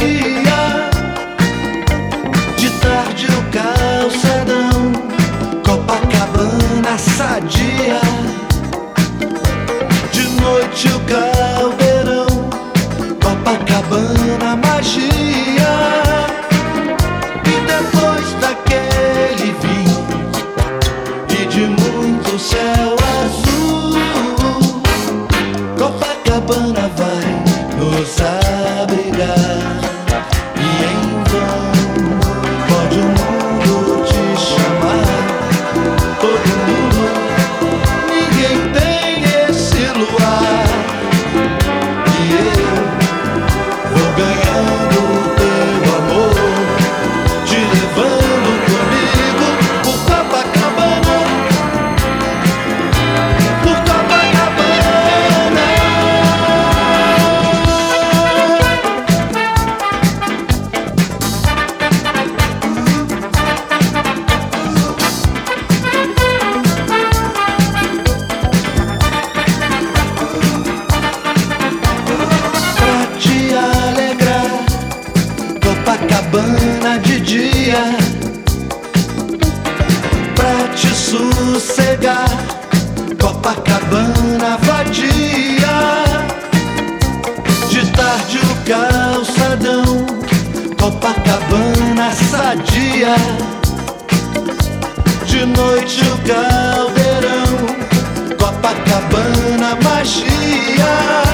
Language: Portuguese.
magia. De tarde o calçadão, Copacabana sadia. De noite o caldeirão, Copacabana magia. E depois daquele vinho e de muito céu azul, Copacabana vai nos abrigar. E em vão pode o mundo te chamar, todo mundo, ninguém tem esse luar. E eu vou ganhando o teu amor, te levando comigo por Copacabana, por Copacabana. Pra te alegrar, Copacabana de dia. Pra te sossegar, Copacabana vadia. De tarde o calçadão, Copacabana sadia. De noite o caldeirão, Copacabana magia.